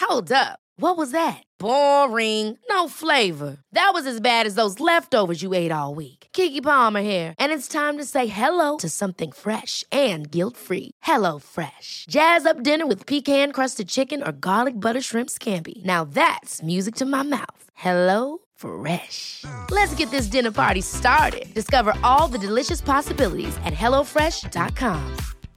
Hold up. What was that? Boring. No flavor. That was as bad as those leftovers you ate all week. Keke Palmer here, and it's time to say hello to something fresh and guilt-free. Hello Fresh. Jazz up dinner with pecan-crusted chicken or garlic butter shrimp scampi. Now that's music to my mouth. Hello Fresh. Let's get this dinner party started. Discover all the delicious possibilities at hellofresh.com.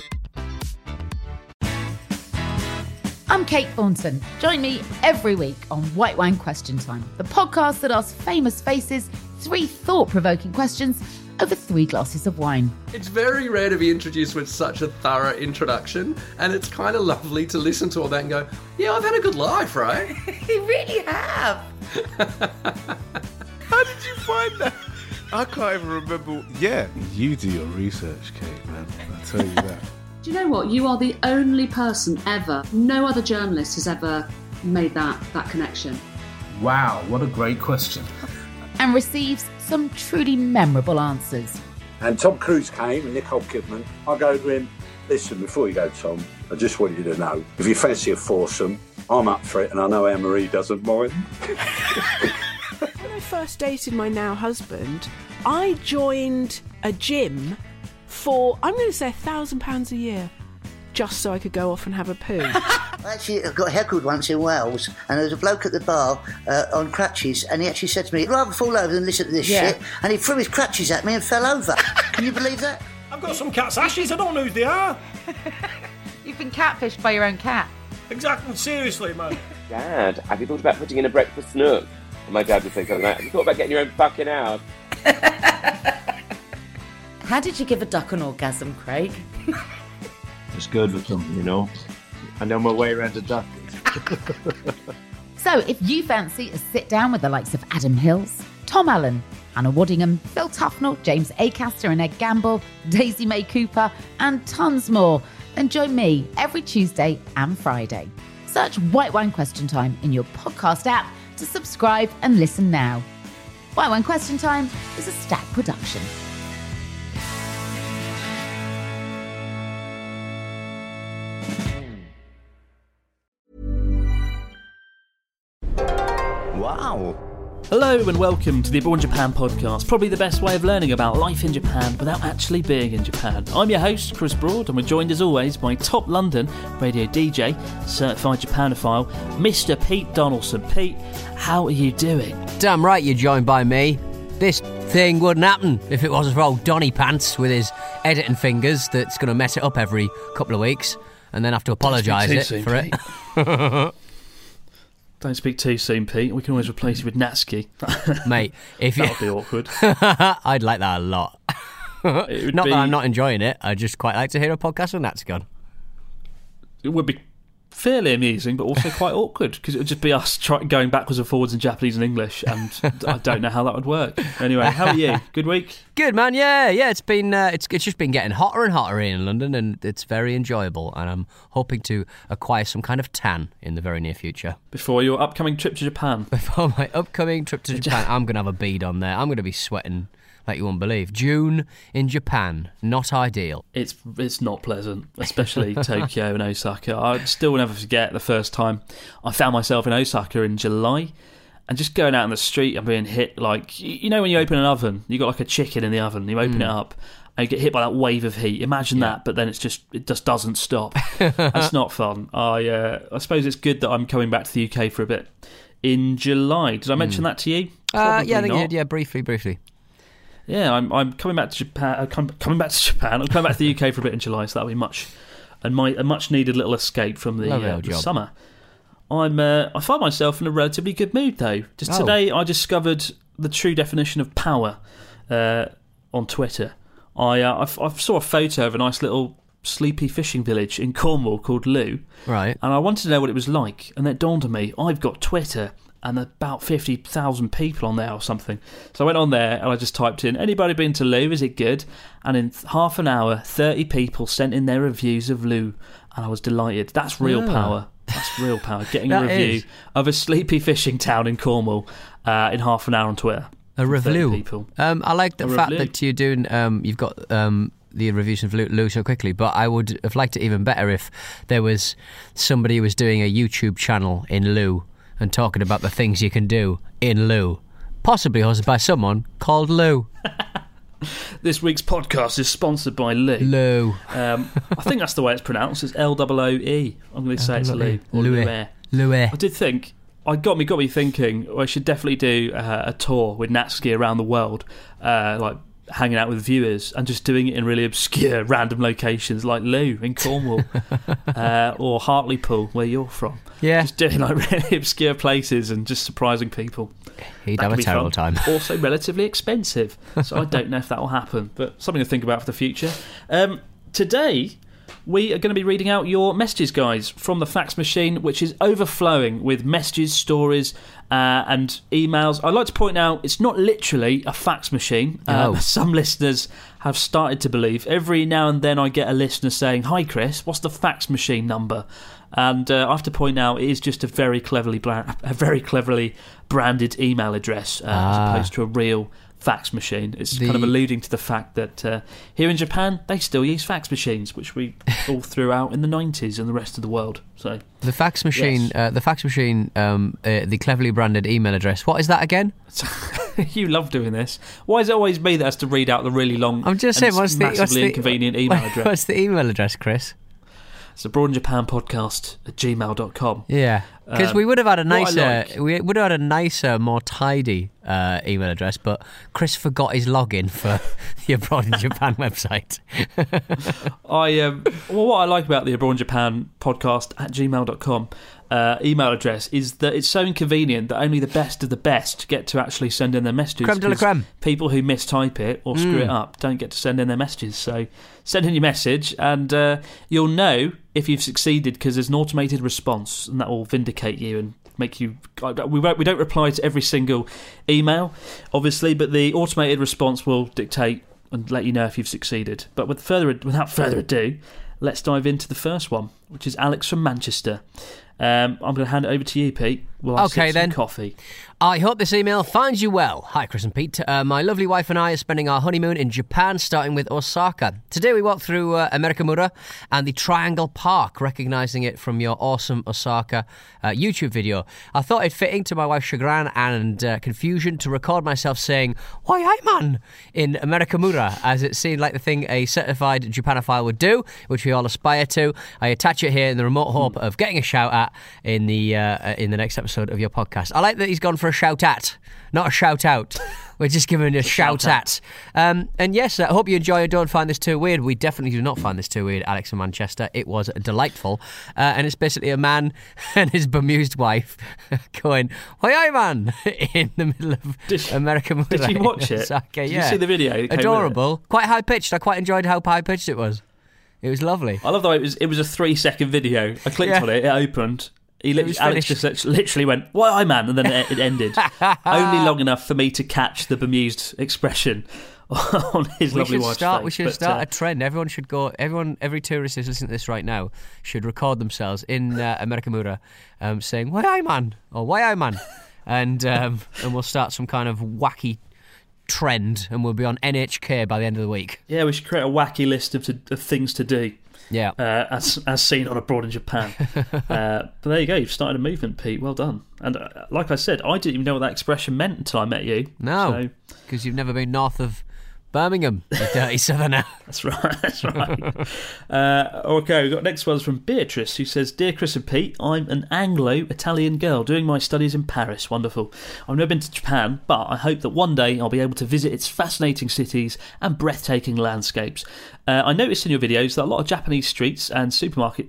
I'm Kate Thornton. Join me every week on White Wine Question Time, the podcast that asks famous faces 3 thought-provoking questions over 3 glasses of wine. It's very rare to be introduced with such a thorough introduction, and it's kind of lovely to listen to all that and go, yeah, I've had a good life, right? You really have. How did you find that? I can't even remember. Yeah, you do your research, Kate, man. I tell you that. Do you know what? You are the only person ever, no other journalist has ever made that connection. Wow, what a great question. And receives some truly memorable answers. And Tom Cruise came and Nicole Kidman. I go to him, listen, before you go, Tom, I just want you to know, if you fancy a foursome, I'm up for it and I know Anne-Marie doesn't mind. When I first dated my now husband, I joined a gym for, I'm going to say £1,000 a year, just so I could go off and have a poo. Actually, I got heckled once in Wales, and there was a bloke at the bar on crutches, and he actually said to me, I'd rather fall over than listen to this shit, and he threw his crutches at me and fell over. Can you believe that? I've got some cat's ashes, I don't know who they are. You've been catfished by your own cat. Exactly, seriously, man. Dad, have you thought about putting in a breakfast nook? And my dad would say something like, have you thought about getting your own fucking house? How did you give a duck an orgasm, Craig? It's good with them, you know. I know my way around a duck. So if you fancy a sit-down with the likes of Adam Hills, Tom Allen, Anna Waddingham, Phil Tufnell, James Acaster and Ed Gamble, Daisy May Cooper, and tons more, then join me every Tuesday and Friday. Search White Wine Question Time in your podcast app to subscribe and listen now. White Wine Question Time is a Stack production. Wow. Hello and welcome to the Abroad in Japan podcast, probably the best way of learning about life in Japan without actually being in Japan. I'm your host, Chris Broad, and we're joined as always by top London radio DJ, certified Japanophile, Mr. Pete Donaldson. Pete, how are you doing? Damn right you're joined by me. This thing wouldn't happen if it wasn't for old Donny Pants with his editing fingers that's going to mess it up every couple of weeks and then have to apologise for it. Don't speak too soon, Pete. We can always replace you with Natsuki. Mate, if you... That would be awkward. I'd like that a lot. Not that I'm not enjoying it, I just quite like to hear a podcast with Natsuki on. It would be fairly amusing, but also quite awkward, because it would just be us going backwards and forwards in Japanese and English, and I don't know how that would work. Anyway, how are you? Good week? Good, man, yeah. It's been it's just been getting hotter and hotter here in London, and it's very enjoyable, and I'm hoping to acquire some kind of tan in the very near future. Before your upcoming trip to Japan? Before my upcoming trip to Japan, I'm going to have a bead on there. I'm going to be sweating like you won't believe. June in Japan, not ideal. It's not pleasant, especially Tokyo and Osaka. I still will never forget the first time I found myself in Osaka in July, and just going out in the street and being hit like, you know when you open an oven, you got like a chicken in the oven, you open it up and you get hit by that wave of heat. Imagine that, but then it just doesn't stop. That's not fun. I suppose it's good that I'm coming back to the UK for a bit in July. Did I mention that to you? Yeah, I think you did. Yeah, briefly. Yeah, I'm coming back to Japan. I'm coming back to the UK for a bit in July, so that'll be a much needed little escape from the summer. I find myself in a relatively good mood though. Just today, I discovered the true definition of power on Twitter. I saw a photo of a nice little sleepy fishing village in Cornwall called Looe, right? And I wanted to know what it was like, and then it dawned on me, I've got Twitter and about 50,000 people on there or something. So I went on there and I just typed in, anybody been to Looe, is it good? And in half an hour, 30 people sent in their reviews of Looe, and I was delighted. That's real power. That's real power. Getting a review of a sleepy fishing town in Cornwall in half an hour on Twitter. A review. People. I like the fact that you're doing. You've got the reviews of Lou so quickly, but I would have liked it even better if there was somebody who was doing a YouTube channel in Lou and talking about the things you can do in Lou. Possibly hosted by someone called Lou. This week's podcast is sponsored by Lou. Lou. I think that's the way it's pronounced. It's L-O-O-E. I'm going to say it's Lou. Or Louis. I did think... It got me thinking, I should definitely do a tour with Natsuki around the world, like hanging out with viewers and just doing it in really obscure, random locations like Lou in Cornwall or Hartlepool, where you're from. Yeah. Just doing like really obscure places and just surprising people. He'd That have can a be terrible fun. time. Also relatively expensive, so I don't know if that will happen, but something to think about for the future. Today... we are going to be reading out your messages, guys, from the fax machine, which is overflowing with messages, stories, and emails. I'd like to point out it's not literally a fax machine. Some listeners have started to believe. Every now and then I get a listener saying, "Hi, Chris, what's the fax machine number?" And I have to point out it is just a very cleverly branded email address as opposed to a real fax machine. It's kind of alluding to the fact that here in Japan they still use fax machines, which we all threw out in the 90s and the rest of the world. So the fax machine, yes. The cleverly branded email address. What is that again? You love doing this. Why is it always me that has to read out the really long? I'm just saying, what's the inconvenient email address? What's the email address, Chris? It's Abroad in Japan podcast @gmail.com. Yeah, because we would have had a nicer, more tidy email address, but Chris forgot his login for the Abroad in Japan website. What I like about the Abroad in Japan podcast @gmail.com email address is that it's so inconvenient that only the best of the best get to actually send in their messages. Creme de la creme. People who mistype it or screw it up don't get to send in their messages. So send in your message and you'll know if you've succeeded because there's an automated response and that will vindicate you and make you... We don't reply to every single email, obviously, but the automated response will dictate and let you know if you've succeeded. But without further ado, let's dive into the first one, which is Alex from Manchester. I'm going to hand it over to you, Pete. We'll sip some coffee. I hope this email finds you well. Hi, Chris and Pete. My lovely wife and I are spending our honeymoon in Japan, starting with Osaka. Today we walked through Amerikamura and the Triangle Park, recognising it from your awesome Osaka YouTube video. I thought it fitting, to my wife's chagrin and confusion, to record myself saying, "Why, hi, man," in Amerikamura, as it seemed like the thing a certified Japanophile would do, which we all aspire to. I attach it here in the remote hope of getting a shout at in the next episode of your podcast. I like that he's gone for a shout at, not a shout out. We're just giving a shout at. And yes, I hope you enjoy and don't find this too weird. We definitely do not find this too weird, Alex in Manchester. It was delightful. And it's basically a man and his bemused wife going, "Why, hi, man," in the middle of American. Did you watch it? Did you see the video? Adorable. Quite high pitched. I quite enjoyed how high pitched it was. It was lovely. I love the way it was a 3-second video. I clicked on it, it opened. Alex just literally went, "Why, hi, man," and then it ended. Only long enough for me to catch the bemused expression on his lovely wife's face. We should start a trend. Everyone should go. Every tourist who's listening to this right now should record themselves in Amerikamura saying, "Why, hi, man," or "Why, hi, man," and we'll start some kind of wacky trend, and we'll be on NHK by the end of the week. Yeah, we should create a wacky list of things to do. Yeah, as seen on Abroad in Japan. But there you go, you've started a movement, Pete. Well done. And like I said, I didn't even know what that expression meant until I met you. No, because you've never been north of Birmingham, you dirty southerner. That's right. Okay, we've got next one's from Beatrice, who says, "Dear Chris and Pete, I'm an Anglo-Italian girl doing my studies in Paris. Wonderful. I've never been to Japan, but I hope that one day I'll be able to visit its fascinating cities and breathtaking landscapes. I noticed in your videos that a lot of Japanese streets and supermarket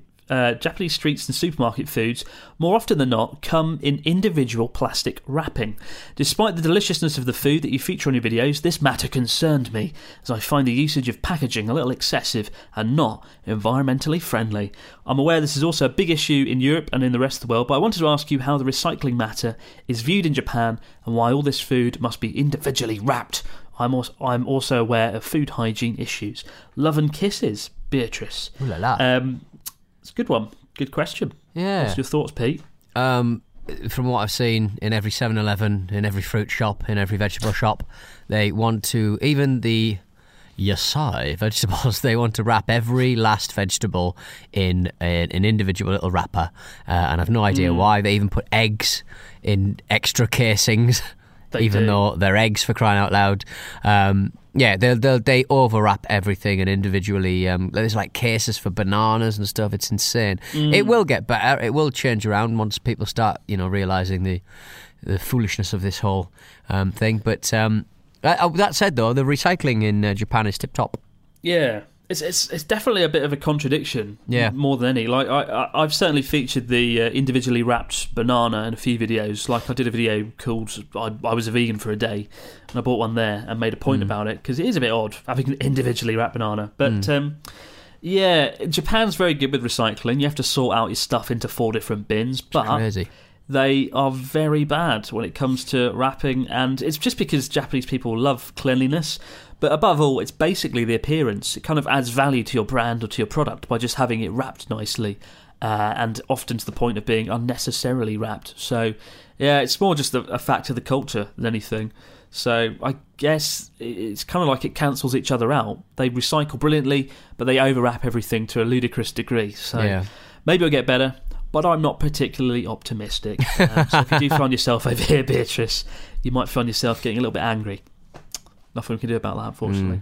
foods, more often than not, come in individual plastic wrapping. Despite the deliciousness of the food that you feature on your videos, this matter concerned me, as I find the usage of packaging a little excessive and not environmentally friendly. I'm aware this is also a big issue in Europe and in the rest of the world, but I wanted to ask you how the recycling matter is viewed in Japan and why all this food must be individually wrapped. I'm also aware of food hygiene issues. Love and kisses, Beatrice." Ooh la la. It's a good one. Good question. Yeah. What's your thoughts, Pete? From what I've seen in every 7-Eleven, in every fruit shop, in every vegetable shop, they want to, even the Yasai vegetables. They want to wrap every last vegetable in an individual little wrapper, and I've no idea why. They even put eggs in extra casings, though they're eggs, for crying out loud. They overwrap everything and individually. There's like cases for bananas and stuff. It's insane. It will get better. It will change around once people start, realising the foolishness of this whole thing. But that said, though, the recycling in Japan is tip top. Yeah. It's definitely a bit of a contradiction, more than any. Like I've certainly featured the individually wrapped banana in a few videos. Like I did a video called I was a vegan for a day, and I bought one there and made a point about it, because it is a bit odd having an individually wrapped banana. But Japan's very good with recycling. You have to sort out your stuff into 4 different bins, but crazy. They are very bad when it comes to wrapping, and it's just because Japanese people love cleanliness. But above all, it's basically the appearance. It kind of adds value to your brand or to your product by just having it wrapped nicely, and often to the point of being unnecessarily wrapped. So, yeah, it's more just a fact of the culture than anything. So I guess it's kind of like it cancels each other out. They recycle brilliantly, but they overwrap everything to a ludicrous degree. So maybe it'll get better, but I'm not particularly optimistic. So if you do find yourself over here, Beatrice, you might find yourself getting a little bit angry. Nothing we can do about that, unfortunately.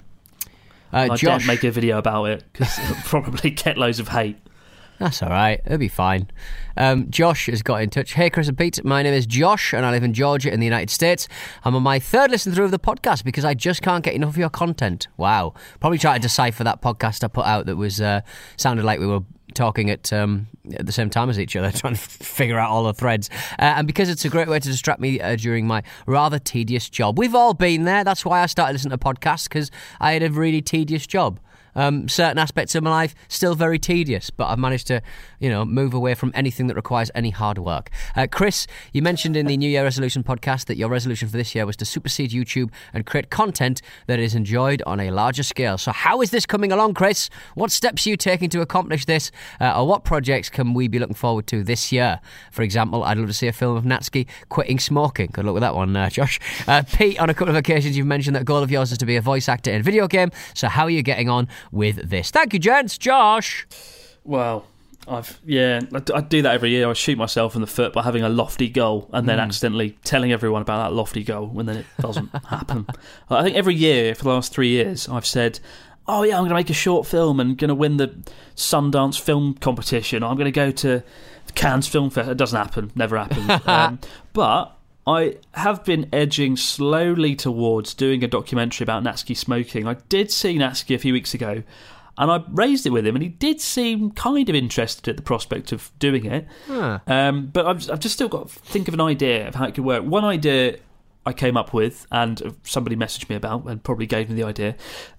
I don't make a video about it, because it'll probably get loads of hate. That's all right. It'll be fine. Josh has got in touch. Hey, Chris and Pete. My name is Josh, and I live in Georgia in the United States. I'm on my 3rd listen through of the podcast because I just can't get enough of your content. Wow. Probably try to decipher that podcast I put out that was sounded like we were talking at the same time as each other, trying to figure out all the threads. And because it's a great way to distract me during my rather tedious job. We've all been there. That's why I started listening to podcasts, because I had a really tedious job. Certain aspects of my life still very tedious, but I've managed to, move away from anything that requires any hard work. Chris, you mentioned in the New Year Resolution podcast that your resolution for this year was to supersede YouTube and create content that is enjoyed on a larger scale. So how is this coming along, Chris? What steps are you taking to accomplish this? Or what projects can we be looking forward to this year? For example, I'd love to see a film of Natsuki quitting smoking. Good luck with that one, Josh. Pete, on a couple of occasions you've mentioned that a goal of yours is to be a voice actor in a video game. So how are you getting on with this? Thank you, gents. Josh. Well, I do that every year. I shoot myself in the foot by having a lofty goal and then accidentally telling everyone about that lofty goal, and then it doesn't happen. I think every year for the last 3 years I've said, oh yeah, I'm going to make a short film and going to win the Sundance film competition. I'm going to go to Cannes Film Fest. It doesn't happen. Never happens. But I have been edging slowly towards doing a documentary about Natsuki smoking. I did see Natsuki a few weeks ago, and I raised it with him, and he did seem kind of interested at the prospect of doing it. But I've just still got to think of an idea of how it could work. One idea I came up with, and somebody messaged me about and probably gave me the idea,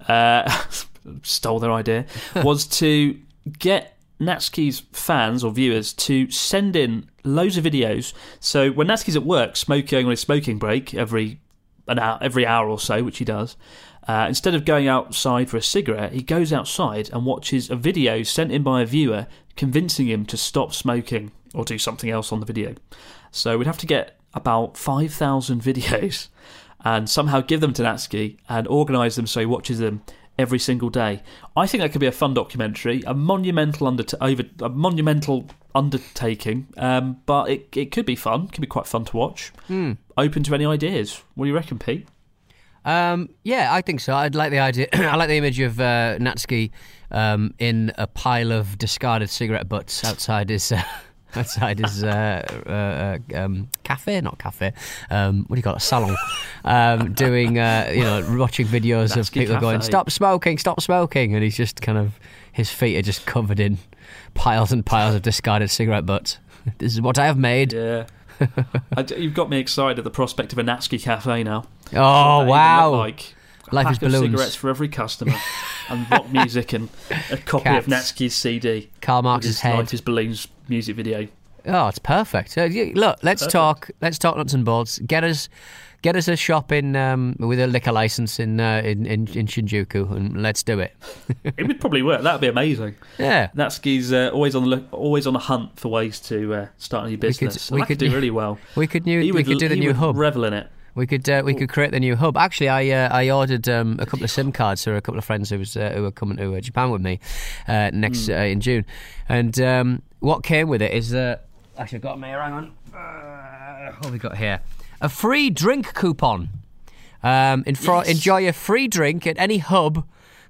stole their idea, was to get Natsuki's fans or viewers to send in loads of videos. So when Natsuki's at work smoking on his smoking break every hour or so, which he does, instead of going outside for a cigarette, he goes outside and watches a video sent in by a viewer convincing him to stop smoking or do something else on the video. So we'd have to get about 5,000 videos and somehow give them to Natsuki and organise them so he watches them every single day. I think that could be a fun documentary, a monumental undertaking, but it could be fun. It could be quite fun to watch. Open to any ideas. What do you reckon, Pete? Yeah, I think so. I'd like the idea. I like the image of Natsuki in a pile of discarded cigarette butts outside his cafe, not cafe. What do you call it? Salon. Doing, watching videos of people going, stop smoking, and he's just kind of, his feet are just covered in piles and piles of discarded cigarette butts. This is what I have made. Yeah. You've got me excited at the prospect of a Natsuki cafe now. Oh, wow. Like a Life pack is balloons. of cigarettes for every customer, and rock music, and a copy of Natsuki's CD. Karl Marx's head. Life is Balloons music video. Oh, it's perfect. Look, let's talk nuts and bolts. Get us a shop in with a liquor license in Shinjuku, and let's do it. It would probably work. That would be amazing. Yeah, Natsuki's always on a hunt for ways to start a new business. We could do really well. We could do the new hub. Revel in it. We could create the new hub. Actually, I ordered a couple of SIM cards for a couple of friends who are coming to Japan with me next in June. And what came with it is actually I've got me. Hang on. What have we got here? A free drink coupon. Enjoy a free drink at any hub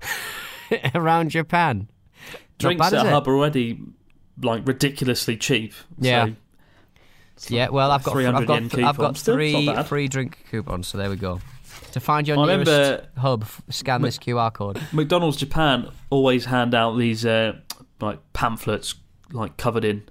around Japan. Drinks at a hub are already like ridiculously cheap. Yeah. So yeah, well, I've got 300 yen I've got Still, it's not bad. 3 free drink coupons, so there we go. To find your nearest hub, scan this QR code. McDonald's Japan always hand out these like pamphlets, like covered in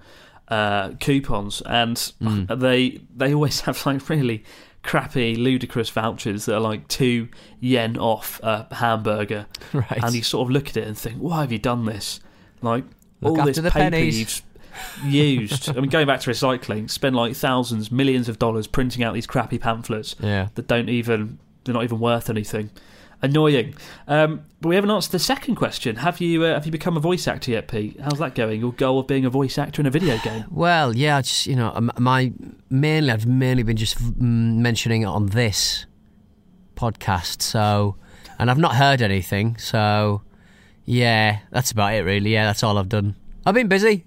coupons, and they always have like really crappy, ludicrous vouchers that are like 2 yen off a hamburger. Right. And you sort of look at it and think, why have you done this? Like Look all after this the paper pennies. you've used. I mean, going back to recycling, spend like thousands, millions of dollars printing out these crappy pamphlets that they're not even worth anything. Annoying. But we haven't answered the second question. Have you become a voice actor yet, Pete? How's that going? Your goal of being a voice actor in a video game? Well, yeah, just I've mainly been just mentioning it on this podcast. So, and I've not heard anything. So, yeah, that's about it, really. Yeah, that's all I've done. I've been busy.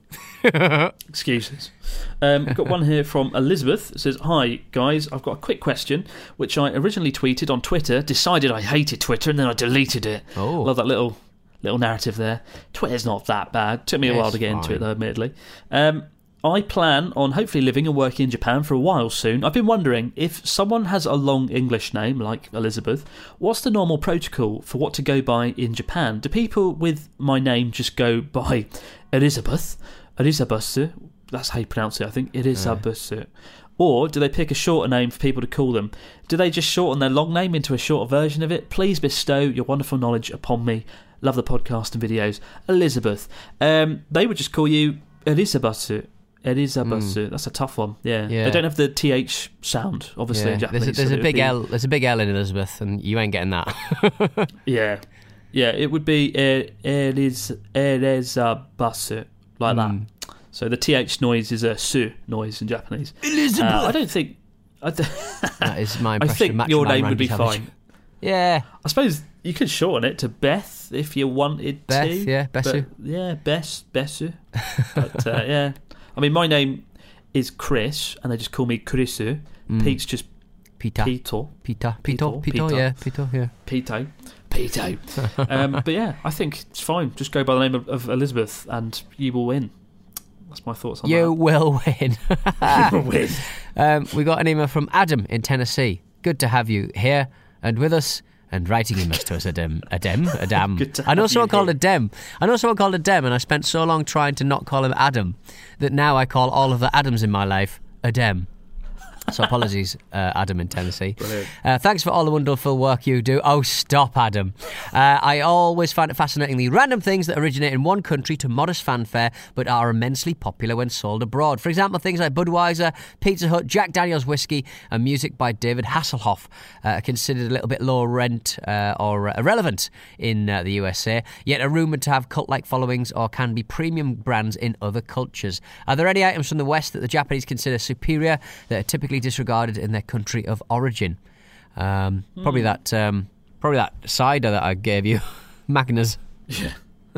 Excuses. Got one here from Elizabeth. It says, "Hi guys, I've got a quick question which I originally tweeted on Twitter, decided I hated Twitter, and then I deleted it." Oh, love that little narrative there. Twitter's not that bad. Took me a while to get into it though, admittedly. I plan on hopefully living and working in Japan for a while soon. I've been wondering, if someone has a long English name like Elizabeth, what's the normal protocol for what to go by in Japan? Do people with my name just go by Elizabeth? That's how you pronounce it, I think. Elizabeth. Or do they pick a shorter name for people to call them? Do they just shorten their long name into a shorter version of it? Please bestow your wonderful knowledge upon me. Love the podcast and videos. Elizabeth. They would just call you Elizabeth. That's a tough one. Yeah. They don't have the TH sound, obviously, in Japanese. There's a big L. There's a big L in Elizabeth, and you ain't getting that. Yeah. It would be Elizabeth, like that. So the TH noise is a su noise in Japanese. Elizabeth. I don't think. That is my impression. I think your name would be fine. Yeah. I suppose you could shorten it to Beth if you wanted Beth, to. yeah, Bessu. Bessu. But yeah. I mean, my name is Chris, and they just call me Chrisu. Pete's just Pita. Pito, yeah. Pito. But yeah, I think it's fine. Just go by the name of Elizabeth, and you will win. That's my thoughts on that. You will win. You will win. We got an email from Adam in Tennessee. Good to have you here and with us. And writing emails to us, Adam. I know someone called Adem, and I spent so long trying to not call him Adam that now I call all of the Adams in my life Adem. So apologies, Adam in Tennessee. Thanks for all the wonderful work you do. Oh, stop, Adam. I always find it fascinating, the random things that originate in one country to modest fanfare but are immensely popular when sold abroad. For example, things like Budweiser, Pizza Hut, Jack Daniel's whiskey, and music by David Hasselhoff are considered a little bit low rent or irrelevant in the USA, yet are rumoured to have cult-like followings or can be premium brands in other cultures. Are there any items from the West that the Japanese consider superior that are typically disregarded in their country of origin? Probably that cider that I gave you, Magners. Yeah.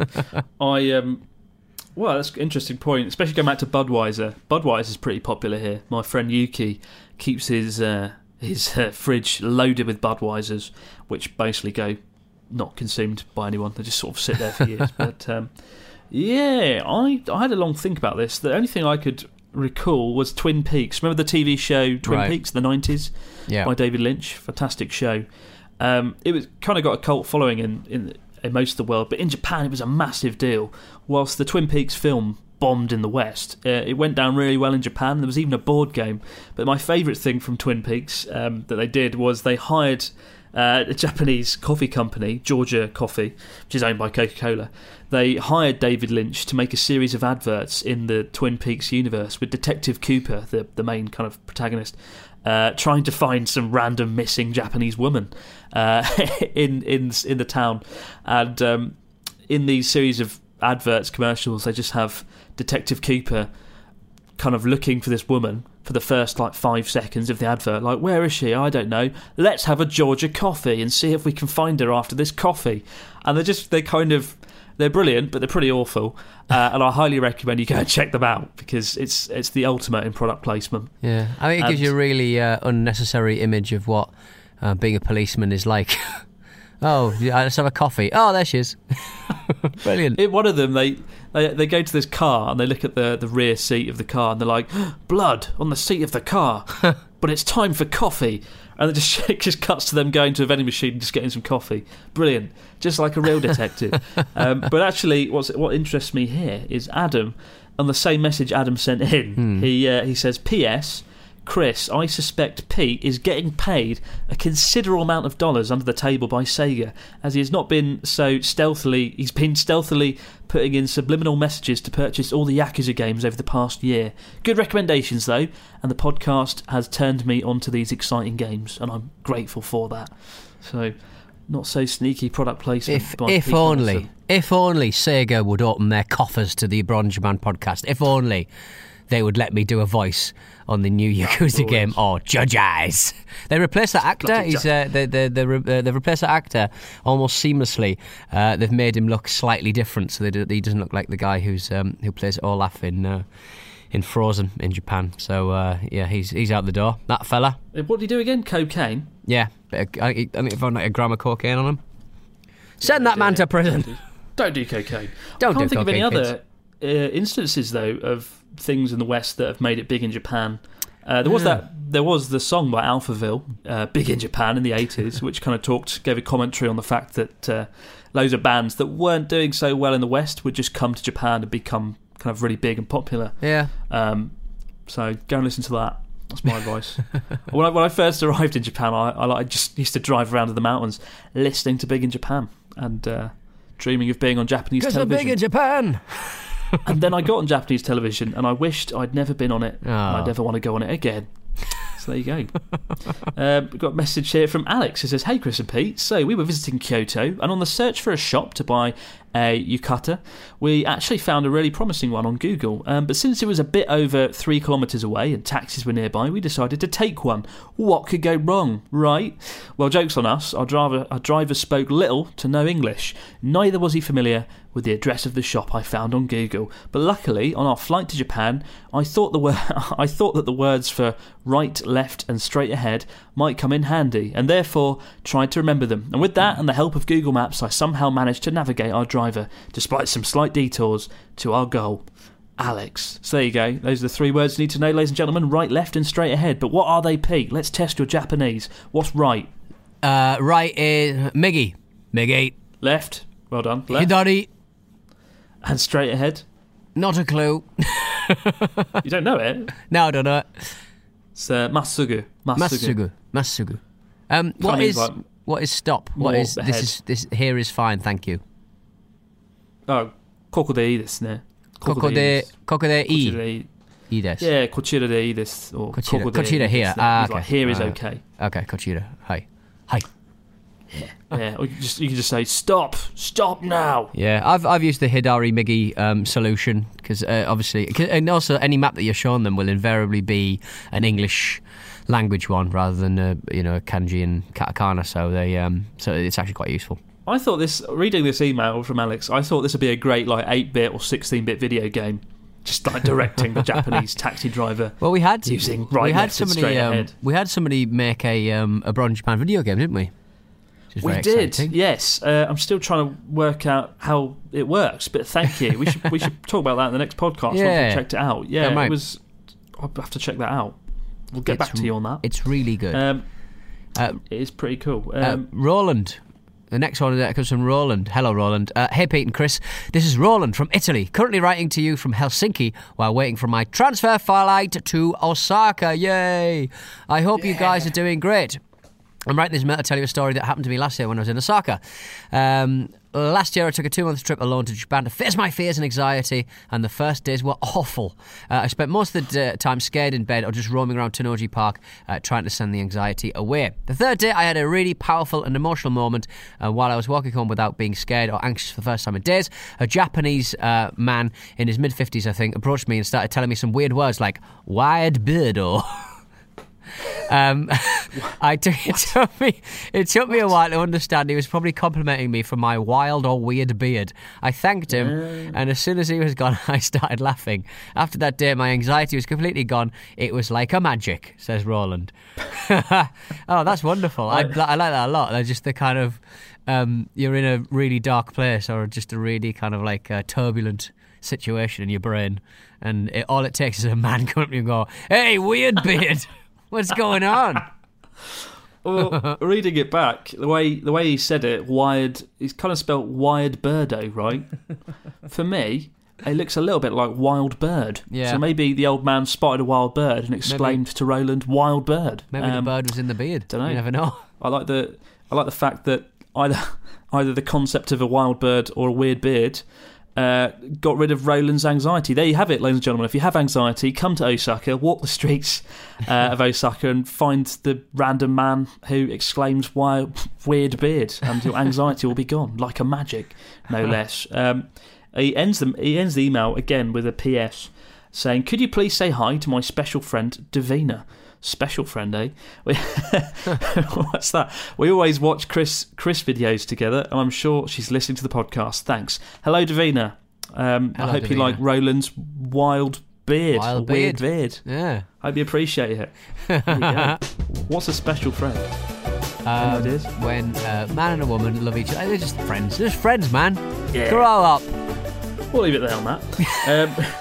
Well, that's an interesting point, especially going back to Budweiser. Budweiser's pretty popular here. My friend Yuki keeps his fridge loaded with Budweisers, which basically go not consumed by anyone. They just sort of sit there for years. But yeah, I had a long think about this. The only thing I could recall was Twin Peaks. Remember the TV show Twin Peaks in the 90s by David Lynch? Fantastic show. It was kind of got a cult following in most of the world, but in Japan it was a massive deal. Whilst the Twin Peaks film bombed in the West, it went down really well in Japan. There was even a board game. But my favourite thing from Twin Peaks that they did was they hired a Japanese coffee company, Georgia Coffee, which is owned by Coca-Cola. They hired David Lynch to make a series of adverts in the Twin Peaks universe with Detective Cooper, the main kind of protagonist, trying to find some random missing Japanese woman in the town. And in these series of adverts, commercials, they just have Detective Cooper kind of looking for this woman, for the first 5 seconds of the advert. Like, where is she? I don't know. Let's have a Georgia coffee and see if we can find her after this coffee. And they're brilliant, but they're pretty awful. And I highly recommend you go and check them out because it's the ultimate in product placement. Yeah, I think it gives you a really unnecessary image of what being a policeman is like. Oh, let's have a coffee. Oh, there she is. Brilliant. In one of them, they go to this car and they look at the rear seat of the car and they're like, blood on the seat of the car, but it's time for coffee. And it just cuts to them going to a vending machine and just getting some coffee. Brilliant. Just like a real detective. But actually, what interests me here is Adam, on the same message Adam sent in, he says, P.S., Chris, I suspect Pete is getting paid a considerable amount of dollars under the table by Sega, as he's been stealthily putting in subliminal messages to purchase all the Yakuza games over the past year. Good recommendations, though, and the podcast has turned me onto these exciting games, and I'm grateful for that. So, not so sneaky product placement. If only Sega would open their coffers to the Bronze Man podcast. If only they would let me do a voice on the new Yakuza game. Oh, Judge Eyes. They replaced that actor. They've replaced that actor almost seamlessly. They've made him look slightly different, so he doesn't look like the guy who plays Olaf in Frozen in Japan. So he's out the door. That fella. What did he do again? Cocaine. Yeah, I think they found a gram of cocaine on him. Send that man to prison. Don't do cocaine. I Can't think of any other instances though of things in the West that have made it big in Japan. There was the song by Alphaville, big in Japan in the 80s, which kind of gave a commentary on the fact that loads of bands that weren't doing so well in the West would just come to Japan and become kind of really big and popular. Yeah. So go and listen to that. That's my advice. When I first arrived in Japan, I just used to drive around in the mountains listening to Big in Japan and dreaming of being on Japanese television. Because I'm big in Japan! And then I got on Japanese television and I wished I'd never been on it. I'd never want to go on it again. So there you go. We've got a message here from Alex. It says, hey Chris and Pete, so we were visiting Kyoto and on the search for a shop to buy a yukata, we actually found a really promising one on Google, but since it was a bit over 3 kilometres away and taxis were nearby, we decided to take one. What could go wrong, right? Well, joke's on us, our driver spoke little to no English. Neither was he familiar with the address of the shop I found on Google, but luckily on our flight to Japan I thought that the words for right, left and straight ahead might come in handy, and therefore tried to remember them, and with that and the help of Google Maps I somehow managed to navigate our driver, despite some slight detours, to our goal. Alex. So there you go. Those are the 3 words you need to know, ladies and gentlemen. Right, left and straight ahead. But what are they, Pete? Let's test your Japanese. What's right? Right is Miggy. Left. Well done. Left. Hidari. And straight ahead? Not a clue. You don't know it? No, I don't know it. It's Masugu. What is stop? What is ahead. This here is fine, thank you. Oh, koko de ii desu ne. Koko de ii. Ii desu. Yeah, kochira de ii desu. Or kochira here. Okay. Like, here is okay. Okay, kochira. Hi. Yeah. Or you can just say stop now. Yeah, I've used the Hidari Migi solution because obviously, and also any map that you're showing them will invariably be an English language one rather than kanji and katakana. So it's actually quite useful. I thought reading this email from Alex, I thought this would be a great 8-bit or 16-bit video game. Just directing the Japanese taxi driver. Well, we had straight ahead. We had somebody make a Bronze Japan video game, didn't we? We did, yes. I'm still trying to work out how it works, but thank you. We should talk about that in the next podcast once we checked it out. Yeah, it was. I'll have to check that out. We'll get back to you on that. It's really good. It is pretty cool. Roland. The next one comes from Roland. Hello, Roland. Hey, Pete and Chris. This is Roland from Italy, currently writing to you from Helsinki while waiting for my transfer flight to Osaka. Yay! I hope you guys are doing great. I'm writing this mail to tell you a story that happened to me last year when I was in Osaka. last year I took a 2-month trip alone to Japan to face my fears and anxiety, and the first days were awful. I spent most of the time scared in bed or just roaming around Tennoji Park trying to send the anxiety away. The third day I had a really powerful and emotional moment while I was walking home without being scared or anxious for the first time in days. A Japanese man in his mid-50s, I think, approached me and started telling me some weird words like "wired birdo." It took me a while to understand he was probably complimenting me for my wild or weird beard. I thanked him, and as soon as he was gone, I started laughing. After that day, my anxiety was completely gone. It was like a magic, says Roland. Oh, that's wonderful. I like that a lot. They're just the kind of you're in a really dark place or just a really kind of like turbulent situation in your brain, and all it takes is a man coming up to you and go, "Hey, weird beard." What's going on? Well, reading it back, the way he said it, wired, he's kind of spelt wired birdo, right? For me, it looks a little bit like wild bird. Yeah. So maybe the old man spotted a wild bird and exclaimed to Roland, "Wild bird." Maybe the bird was in the beard. Don't know. You never know. I like the fact that either the concept of a wild bird or a weird beard got rid of Roland's anxiety. There you have it, ladies and gentlemen. If you have anxiety, come to Osaka, walk the streets of Osaka and find the random man who exclaims "weird beard," and your anxiety will be gone, like a magic, no less. He ends the email again with a PS saying, "Could you please say hi to my special friend Davina?" Special friend, eh? What's that? We always watch Chris videos together, and I'm sure she's listening to the podcast. Thanks. Hello, Davina. I hope Davina. You like Roland's wild beard. Weird beard. Yeah. Hope you appreciate it. There you go. What's a special friend? When a man and a woman love each other. They're just friends. They're just friends, man. Yeah. Grow up. We'll leave it there on that.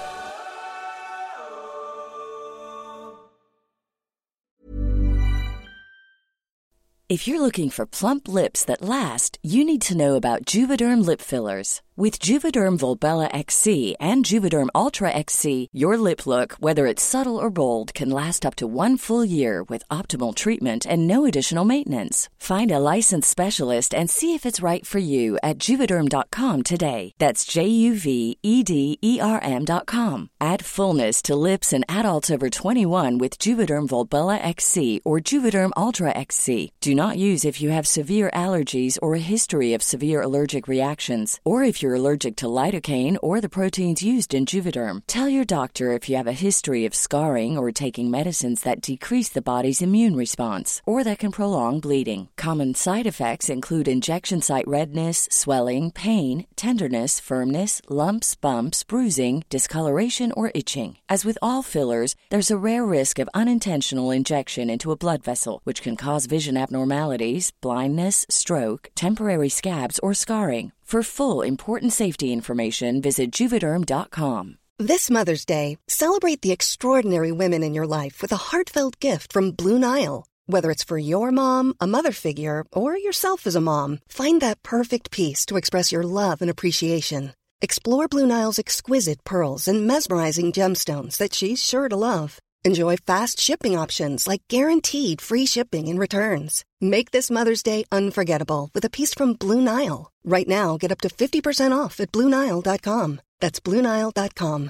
If you're looking for plump lips that last, you need to know about Juvederm lip fillers. With Juvederm Volbella XC and Juvederm Ultra XC, your lip look, whether it's subtle or bold, can last up to 1 full year with optimal treatment and no additional maintenance. Find a licensed specialist and see if it's right for you at Juvederm.com today. That's JUVEDERM.com. Add fullness to lips in adults over 21 with Juvederm Volbella XC or Juvederm Ultra XC. Do not use if you have severe allergies or a history of severe allergic reactions, or if you're allergic to lidocaine or the proteins used in Juvederm. Tell your doctor if you have a history of scarring or taking medicines that decrease the body's immune response or that can prolong bleeding. Common side effects include injection site redness, swelling, pain, tenderness, firmness, lumps, bumps, bruising, discoloration, or itching. As with all fillers, there's a rare risk of unintentional injection into a blood vessel, which can cause vision abnormalities, blindness, stroke, temporary scabs, or scarring. For full, important safety information, visit Juvederm.com. This Mother's Day, celebrate the extraordinary women in your life with a heartfelt gift from Blue Nile. Whether it's for your mom, a mother figure, or yourself as a mom, find that perfect piece to express your love and appreciation. Explore Blue Nile's exquisite pearls and mesmerizing gemstones that she's sure to love. Enjoy fast shipping options like guaranteed free shipping and returns. Make this Mother's Day unforgettable with a piece from Blue Nile. Right now, get up to 50% off at BlueNile.com. That's BlueNile.com.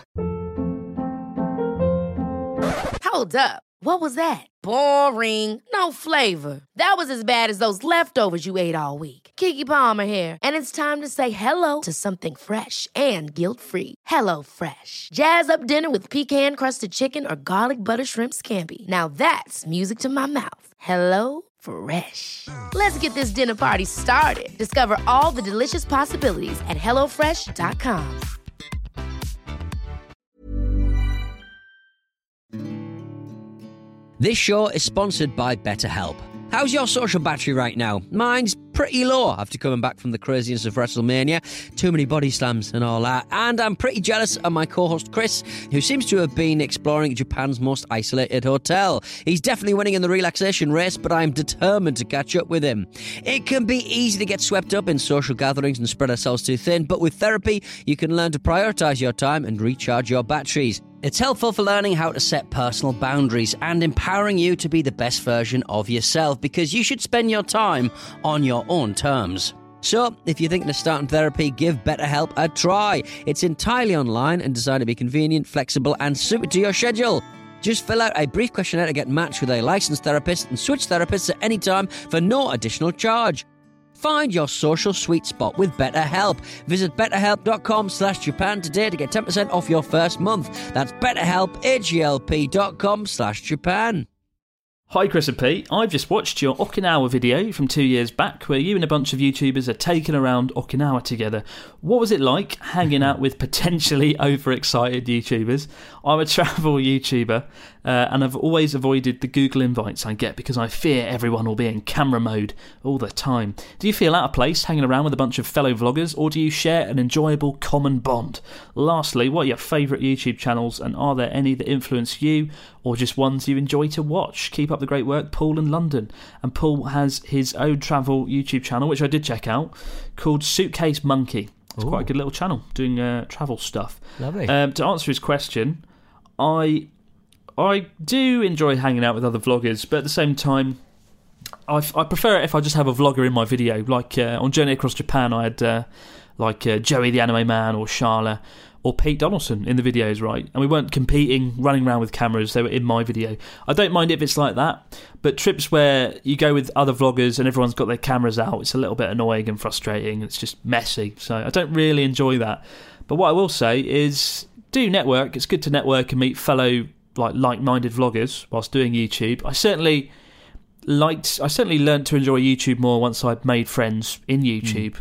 Hold up. What was that? Boring. No flavor. That was as bad as those leftovers you ate all week. Keke Palmer here, and it's time to say hello to something fresh and guilt-free. Hello Fresh. Jazz up dinner with pecan-crusted chicken or garlic butter shrimp scampi. Now that's music to my mouth. Hello Fresh. Let's get this dinner party started. Discover all the delicious possibilities at HelloFresh.com. This show is sponsored by BetterHelp. How's your social battery right now? Mine's pretty low after coming back from the craziness of WrestleMania. Too many body slams and all that. And I'm pretty jealous of my co-host Chris, who seems to have been exploring Japan's most isolated hotel. He's definitely winning in the relaxation race, but I'm determined to catch up with him. It can be easy to get swept up in social gatherings and spread ourselves too thin, but with therapy, you can learn to prioritise your time and recharge your batteries. It's helpful for learning how to set personal boundaries and empowering you to be the best version of yourself, because you should spend your time on your own terms. So, if you're thinking of starting therapy, give BetterHelp a try. It's entirely online and designed to be convenient, flexible, and suited to your schedule. Just fill out a brief questionnaire to get matched with a licensed therapist and switch therapists at any time for no additional charge. Find your social sweet spot with BetterHelp. Visit betterhelp.com/Japan today to get 10% off your first month. That's BetterHelp, HELP.com/Japan. Hi Chris and Pete, I've just watched your Okinawa video from 2 years back where you and a bunch of YouTubers are taking around Okinawa together. What was it like hanging out with potentially overexcited YouTubers? I'm a travel YouTuber and I've always avoided the Google invites I get because I fear everyone will be in camera mode all the time. Do you feel out of place hanging around with a bunch of fellow vloggers, or do you share an enjoyable common bond? Lastly, what are your favourite YouTube channels, and are there any that influence you or just ones you enjoy to watch? Keep up the great work, Paul in London. And Paul has his own travel YouTube channel, which I did check out, called Suitcase Monkey. It's quite a good little channel doing travel stuff. Lovely. To answer his question, I do enjoy hanging out with other vloggers, but at the same time, I prefer it if I just have a vlogger in my video. Like on Journey Across Japan, I had Joey the Anime Man or Charla or Pete Donaldson in the videos, right? And we weren't competing, running around with cameras. They were in my video. I don't mind if it's like that, but trips where you go with other vloggers and everyone's got their cameras out, it's a little bit annoying and frustrating. It's just messy. So I don't really enjoy that. But what I will say is do network. It's good to network and meet fellow like-minded vloggers whilst doing YouTube. I certainly learned to enjoy YouTube more once I'd made friends in YouTube,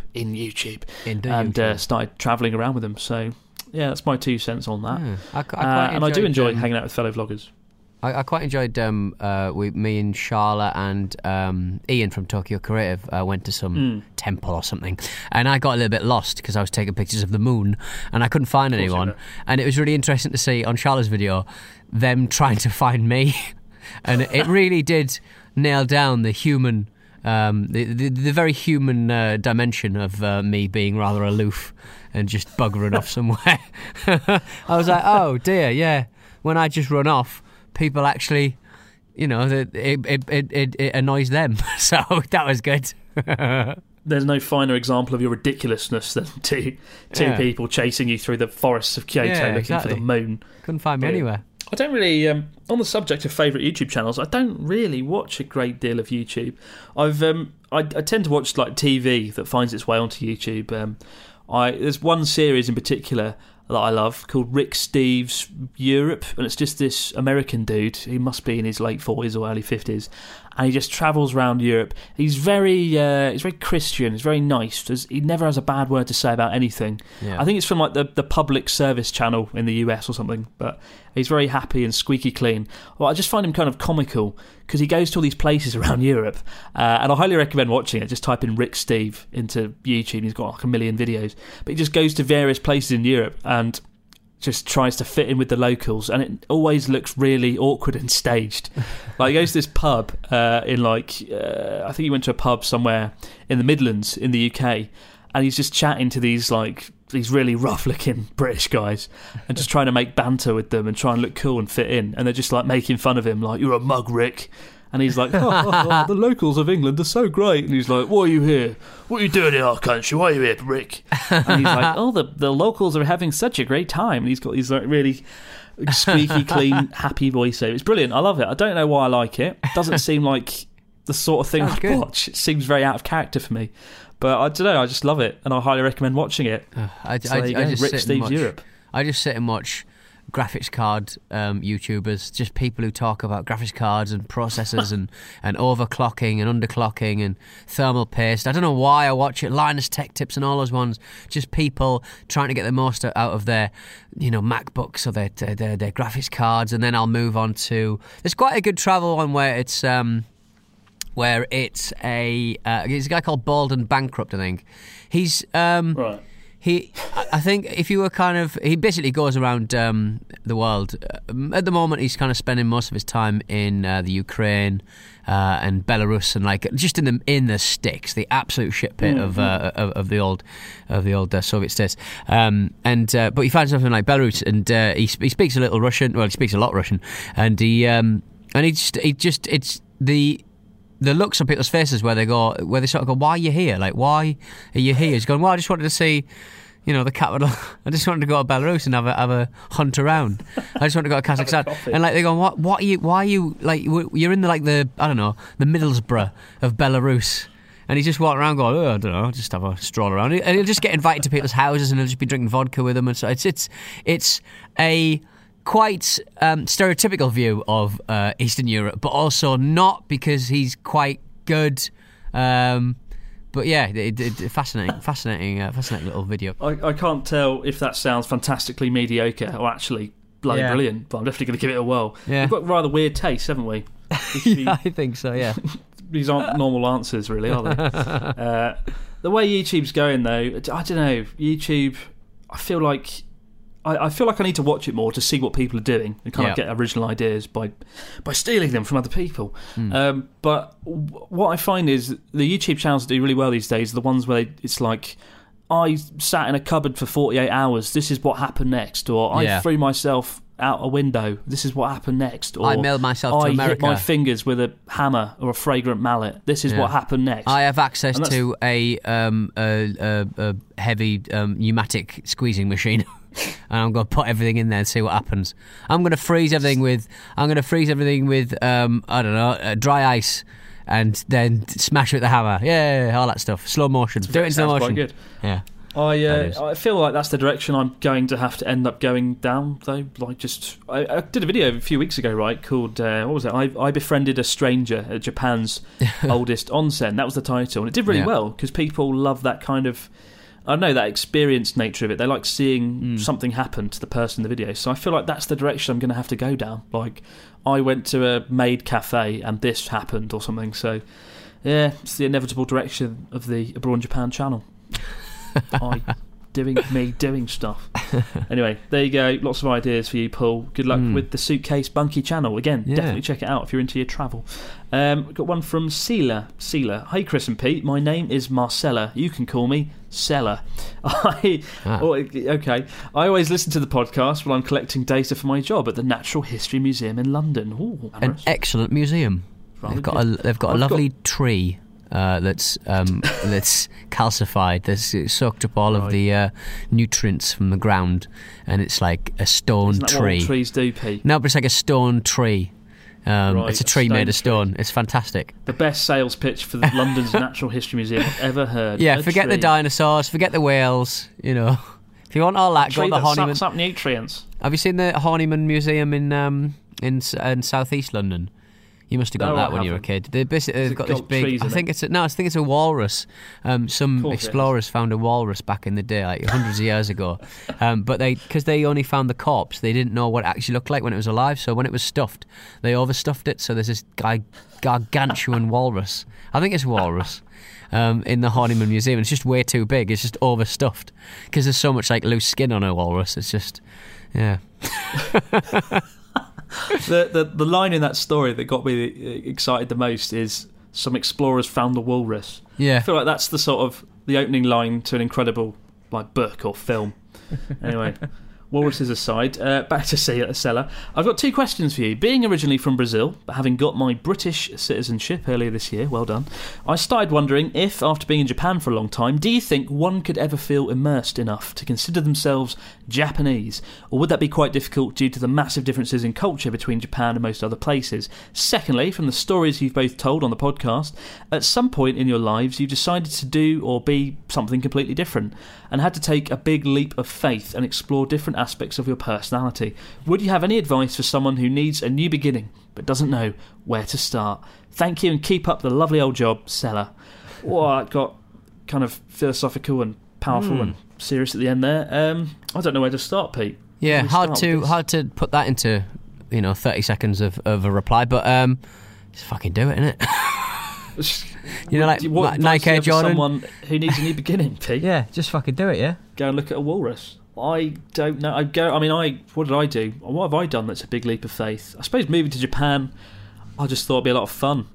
and started travelling around with them. So yeah, that's my 2 cents on that. I do enjoy hanging out with fellow vloggers. I quite enjoyed me and Charla and Ian from Tokyo Creative went to some temple or something, and I got a little bit lost because I was taking pictures of the moon and I couldn't find anyone, and it was really interesting to see on Charla's video them trying to find me, and it really did nail down the human the very human dimension of me being rather aloof and just buggering off somewhere. I was like, oh dear, yeah, when I just run off, people actually, it annoys them. So that was good. There's no finer example of your ridiculousness than two people chasing you through the forests of Kyoto looking for the moon. Couldn't find me anywhere. I don't really, on the subject of favourite YouTube channels, I don't really watch a great deal of YouTube. I tend to watch like TV that finds its way onto YouTube. There's one series in particular that I love called Rick Steves Europe, and it's just this American dude. He must be in his late 40s or early 50s, and he just travels around Europe. He's very Christian. He's very nice. He never has a bad word to say about anything. Yeah. I think it's from like the public service channel in the US or something, but he's very happy and squeaky clean. Well, I just find him kind of comical because he goes to all these places around Europe, and I highly recommend watching it. Just type in Rick Steve into YouTube. He's got like 1 million videos, but he just goes to various places in Europe and just tries to fit in with the locals, and it always looks really awkward and staged. Like he goes to this pub in I think he went to a pub somewhere in the Midlands in the UK, and he's just chatting to these really rough-looking British guys and just trying to make banter with them and try and look cool and fit in, and they're just like making fun of him, like, "You're a mug, Rick." And he's like, the locals of England are so great. And he's like, "Why are you here? What are you doing in our country? Why are you here, Rick?" And he's like, "Oh, the locals are having such a great time." And he's got these like really squeaky clean, happy voiceover. It's brilliant. I love it. I don't know why I like it. It doesn't seem like the sort of thing I'd watch. It seems very out of character for me. But I don't know, I just love it, and I highly recommend watching it. I just sit and watch graphics card YouTubers, just people who talk about graphics cards and processors and overclocking and underclocking and thermal paste. I don't know why I watch it. Linus Tech Tips and all those ones. Just people trying to get the most out of their, MacBooks or their graphics cards, and then I'll move on to. There's quite a good travel one where it's a guy called Bald and Bankrupt, I think. He's right. I think if you were he basically goes around the world. At the moment, he's kind of spending most of his time in the Ukraine and Belarus and just in the sticks, the absolute shit pit of the old Soviet states. But he finds something like Belarus, and he speaks a little Russian. Well, he speaks a lot Russian, and it's the the looks on people's faces where they sort of go, why are you here? Like, why are you here? He's going, well, I just wanted to see, the capital. I just wanted to go to Belarus and have a hunt around. I just want to go to Kazakhstan. And like, they go, why are you, like, you're in the I don't know, the Middlesbrough of Belarus. And he's just walking around going, I don't know, just have a stroll around. And he'll just get invited to people's houses and he'll just be drinking vodka with them. And so it's a quite stereotypical view of Eastern Europe, but also not, because he's quite good. But yeah, fascinating little video. I can't tell if that sounds fantastically mediocre or actually bloody brilliant, but I'm definitely going to give it a whirl. Yeah. We've got rather weird tastes, haven't we? Yeah, I think so, yeah. These aren't normal answers, really, are they? The way YouTube's going, though, I don't know. YouTube, I feel like I need to watch it more to see what people are doing and kind of get original ideas by stealing them from other people. But what I find is the YouTube channels that do really well these days are the ones where it's like, I sat in a cupboard for 48 hours, this is what happened next, or I threw myself out a window, this is what happened next, or I mailed myself to America, hit my fingers with a hammer or a fragrant mallet, this is what happened next. I have access to a heavy pneumatic squeezing machine. And I'm going to put everything in there and see what happens. I'm going to freeze everything with I don't know, dry ice, and then smash it with the hammer. Yeah, all that stuff. Slow motion. Do it in slow motion. Quite good. Yeah. I feel like that's the direction I'm going to have to end up going down, though. Like, I did a video a few weeks ago, right, called what was it? I befriended a stranger at Japan's oldest onsen. That was the title, and it did really well because people love that kind of, I don't know, that experienced nature of it. They like seeing something happen to the person in the video. So I feel like that's the direction I'm going to have to go down. Like, I went to a maid cafe and this happened or something. So yeah, it's the inevitable direction of the Abroad in Japan channel. doing stuff. Anyway, there you go. Lots of ideas for you, Paul. Good luck with the Suitcase Bunky channel. Again, definitely check it out if you're into your travel. We've got one from Sela. Hi, Chris and Pete. My name is Marcella. You can call me Sella. Okay. I always listen to the podcast while I'm collecting data for my job at the Natural History Museum in London. Ooh, an excellent museum. They've got a lovely tree. That's calcified. That's soaked up all of the nutrients from the ground, and it's like a stone Isn't that tree. What all trees do, Pete? No, but it's like a stone tree. It's a tree made of stone. It's fantastic. The best sales pitch for London's Natural History Museum I've ever heard. Yeah, forget the dinosaurs, forget the whales. If you want all that, go to the Horniman. Sucks up nutrients. Have you seen the Horniman Museum in South East London? You must have got that when you were a kid. They've got this big. I think it's a walrus. Some explorers found a walrus back in the day, like hundreds of years ago. But because they only found the corpse, they didn't know what it actually looked like when it was alive. So when it was stuffed, they overstuffed it. So there's this gargantuan walrus. I think it's a walrus. In the Horniman Museum, it's just way too big. It's just overstuffed because there's so much like loose skin on a walrus. It's just, yeah. The line in that story that got me excited the most is some explorers found the walrus. Yeah. I feel like that's the sort of the opening line to an incredible book or film. Anyway, walruses aside, back to Sella. I've got two questions for you. Being originally from Brazil, but having got my British citizenship earlier this year, well done, I started wondering if, after being in Japan for a long time, do you think one could ever feel immersed enough to consider themselves Japanese? Or would that be quite difficult due to the massive differences in culture between Japan and most other places? Secondly, from the stories you've both told on the podcast, at some point in your lives you've decided to do or be something completely different and had to take a big leap of faith and explore different aspects of your personality. Would you have any advice for someone who needs a new beginning but doesn't know where to start? Thank you and keep up the lovely old job, Sella. Well, it got kind of philosophical and powerful and serious at the end there. I don't know where to start, Pete. Yeah, hard to put that into 30 seconds of a reply, but just fucking do it, innit? Like Nike Air Jordan. Someone who needs a new beginning, Pete. Yeah, just fucking do it. Yeah, go and look at a walrus. I don't know. What did I do? What have I done that's a big leap of faith? I suppose moving to Japan, I just thought it'd be a lot of fun.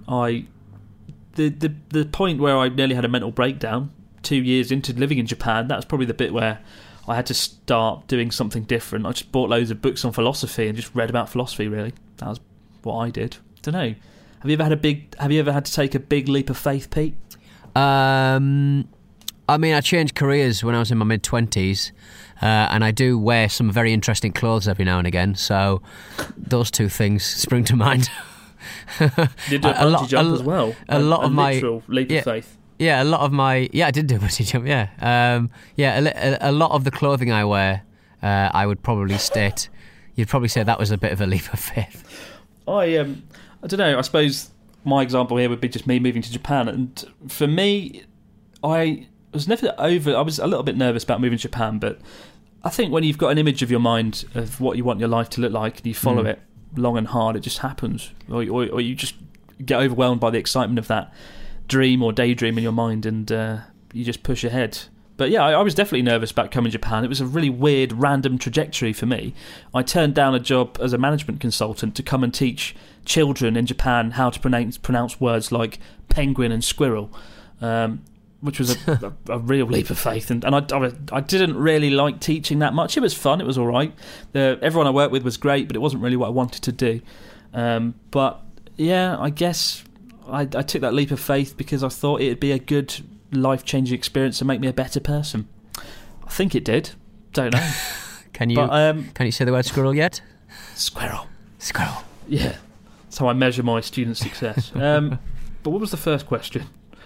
The point where I nearly had a mental breakdown 2 years into living in Japan, that was probably the bit where I had to start doing something different. I just bought loads of books on philosophy and just read about philosophy, really. That was what I did. Don't know. Have you ever had to take a big leap of faith, Pete? I mean, I changed careers when I was in my mid-20s, and I do wear some very interesting clothes every now and again, so those two things spring to mind. You did do a bungee jump as well. A lot of my literal leap of faith. Yeah, a lot of my... Yeah, I did do a bungee jump, yeah. A lot of the clothing I wear, I would probably state... You'd probably say that was a bit of a leap of faith. I don't know, I suppose my example here would be just me moving to Japan, and for me, I was a little bit nervous about moving to Japan, but I think when you've got an image of your mind of what you want your life to look like and you follow it long and hard, it just happens, or you just get overwhelmed by the excitement of that dream or daydream in your mind, and you just push ahead. But yeah, I was definitely nervous about coming to Japan. It was a really weird, random trajectory for me. I turned down a job as a management consultant to come and teach children in Japan how to pronounce words like penguin and squirrel, which was a real leap of faith. And I didn't really like teaching that much. It was fun. It was all right. Everyone I worked with was great, but it wasn't really what I wanted to do. But yeah, I guess I took that leap of faith because I thought it'd be a good life-changing experience and make me a better person. I think it did. Don't know. Can you say the word squirrel yet? Squirrel. Yeah. That's how I measure my student success. But what was the first question?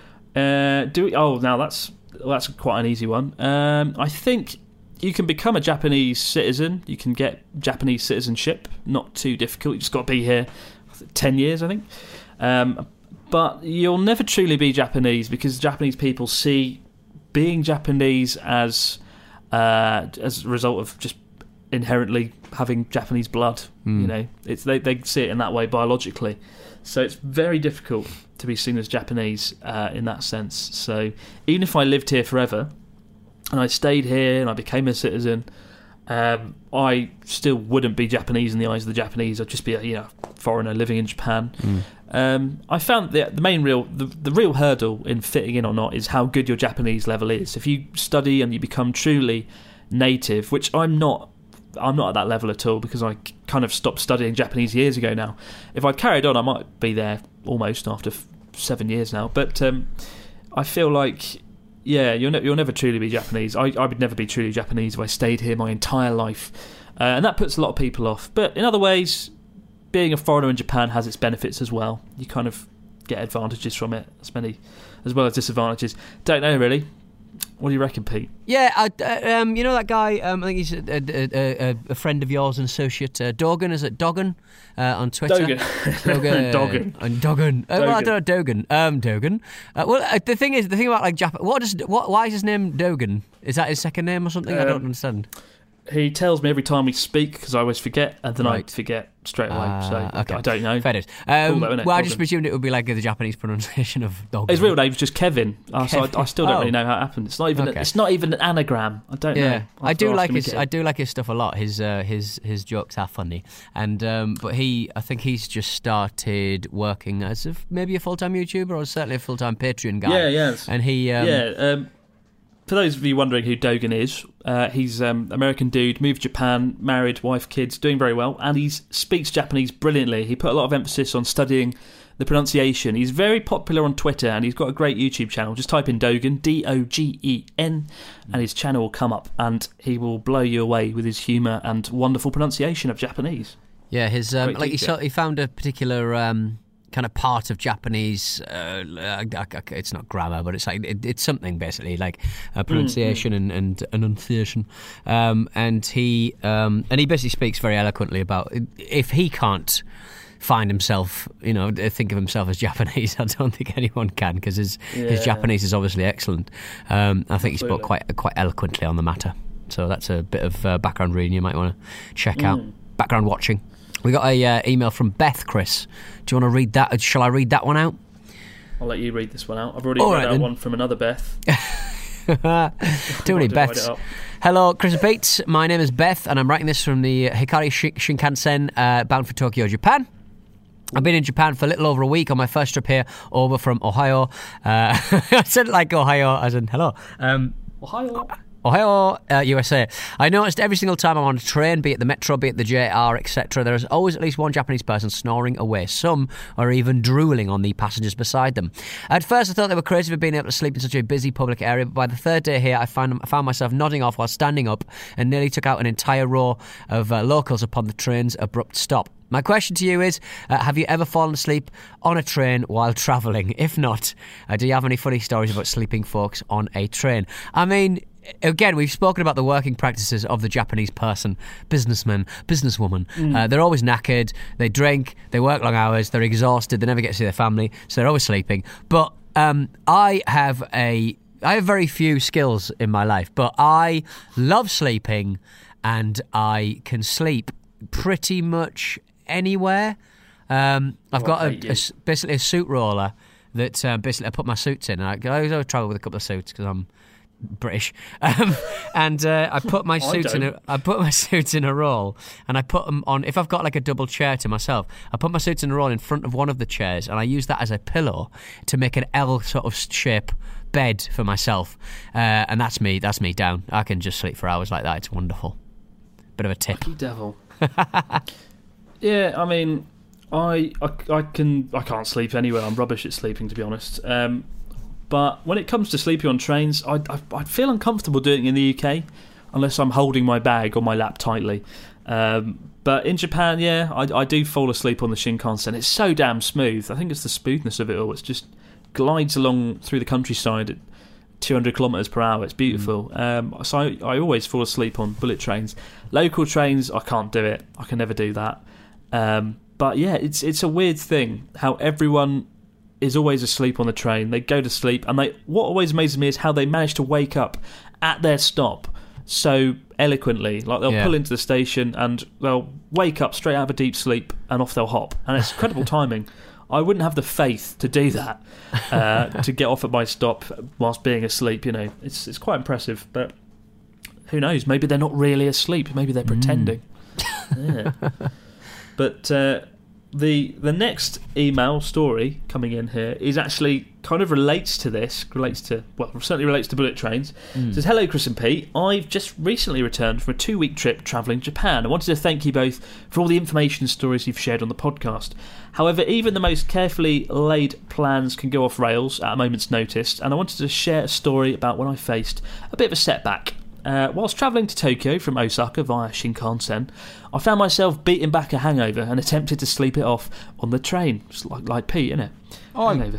Now that's quite an easy one. I think you can become a Japanese citizen. You can get Japanese citizenship. Not too difficult. You just got to be here 10 years, I think. But you'll never truly be Japanese because Japanese people see being Japanese as a result of just inherently having Japanese blood. You know, they see it in that way biologically. So it's very difficult to be seen as Japanese in that sense. So even if I lived here forever and I stayed here and I became a citizen, I still wouldn't be Japanese in the eyes of the Japanese. I'd just be a foreigner living in Japan. I found the real hurdle in fitting in or not is how good your Japanese level is. If you study and you become truly native, which I'm not at that level at all because I kind of stopped studying Japanese years ago now. If I'd carried on, I might be there almost after 7 years now. But I feel like, yeah, you'll never truly be Japanese. I would never be truly Japanese if I stayed here my entire life. And that puts a lot of people off. But in other ways, being a foreigner in Japan has its benefits as well. You kind of get advantages from it, as well as disadvantages. Don't know, really. What do you reckon, Pete? Yeah, you know that guy, I think he's a friend of yours, an associate, Dogan, is it Dogan? On Twitter? Dogan. Dogan. Well, I don't know, Dogan. Dogan. The thing about like Japan, why is his name Dogan? Is that his second name or something? I don't understand. He tells me every time we speak because I always forget, and then I forget straight away. So okay. I don't know. Fair dues. I just presumed it would be like the Japanese pronunciation of Dogan. His real name's just Kevin. So I still don't really know how it happened. It's not even. It's not even an anagram. I don't know. I do like his stuff a lot. His jokes are funny, and but I think he's just started working as maybe a full-time YouTuber or certainly a full-time Patreon guy. Yeah. And he for those of you wondering who Dogan is, he's an American dude, moved to Japan, married, wife, kids, doing very well, and he speaks Japanese brilliantly. He put a lot of emphasis on studying the pronunciation. He's very popular on Twitter, and he's got a great YouTube channel. Just type in Dogan, Dogen, and his channel will come up, and he will blow you away with his humour and wonderful pronunciation of Japanese. Yeah, his he found a particular kind of part of Japanese, it's not grammar, but it's like it's something basically like pronunciation and enunciation, and he basically speaks very eloquently about if he can't find himself, think of himself as Japanese, I don't think anyone can, because his Japanese is obviously excellent. I think he spoke quite eloquently on the matter, so that's a bit of background reading you might want to check out, background watching. We got a email from Beth, Chris. Do you want to read that? Shall I read that one out? I'll let you read this one out. I've already read out one from another Beth. Too many Beths. Hello, Chris and Pete. My name is Beth, and I'm writing this from the Hikari Shinkansen, bound for Tokyo, Japan. I've been in Japan for a little over a week on my first trip here, over from Ohio. I said it like Ohio, as in hello. Ohio. Ohio, USA. I noticed every single time I'm on a train, be it the metro, be it the JR, etc., there is always at least one Japanese person snoring away. Some are even drooling on the passengers beside them. At first, I thought they were crazy for being able to sleep in such a busy public area, but by the third day here, I found myself nodding off while standing up and nearly took out an entire row of locals upon the train's abrupt stop. My question to you is, have you ever fallen asleep on a train while travelling? If not, do you have any funny stories about sleeping folks on a train? I mean, again, we've spoken about the working practices of the Japanese person, businessman, businesswoman. They're always knackered, they drink, they work long hours, they're exhausted, they never get to see their family, so they're always sleeping. But I have very few skills in my life, but I love sleeping and I can sleep pretty much anywhere. I've got basically a suit roller that basically I put my suits in. I always travel with a couple of suits because I'm British, and I put my suits in a roll, and I put them on. If I've got like a double chair to myself, I put my suits in a roll in front of one of the chairs, and I use that as a pillow to make an L sort of shape bed for myself. And that's me down. I can just sleep for hours like that. It's wonderful. Bit of a tip. Lucky devil. Yeah, I mean, I can't sleep anywhere. I'm rubbish at sleeping, to be honest. But when it comes to sleeping on trains, I feel uncomfortable doing it in the UK unless I'm holding my bag on my lap tightly. But in Japan, yeah, I do fall asleep on the Shinkansen. It's so damn smooth. I think it's the smoothness of it all. It just glides along through the countryside at 200 kilometres per hour. It's beautiful. So I always fall asleep on bullet trains. Local trains, I can't do it. I can never do that. But yeah, it's a weird thing how everyone is always asleep on the train. They go to sleep, and what always amazes me is how they manage to wake up at their stop so eloquently. Like they'll pull into the station and they'll wake up straight out of a deep sleep and off they'll hop. And it's incredible timing. I wouldn't have the faith to do that, to get off at my stop whilst being asleep. You know, it's quite impressive. But who knows? Maybe they're not really asleep. Maybe they're pretending. Yeah. But the next email story coming in here is actually kind of certainly relates to bullet trains. It says, hello Chris and Pete, I've just recently returned from a 2-week trip travelling Japan. I wanted to thank you both for all the information and stories you've shared on the podcast. However, even the most carefully laid plans can go off rails at a moment's notice, and I wanted to share a story about when I faced a bit of a setback. Whilst travelling to Tokyo from Osaka via Shinkansen, I found myself beating back a hangover and attempted to sleep it off on the train. Just like Pete, innit? Hangover.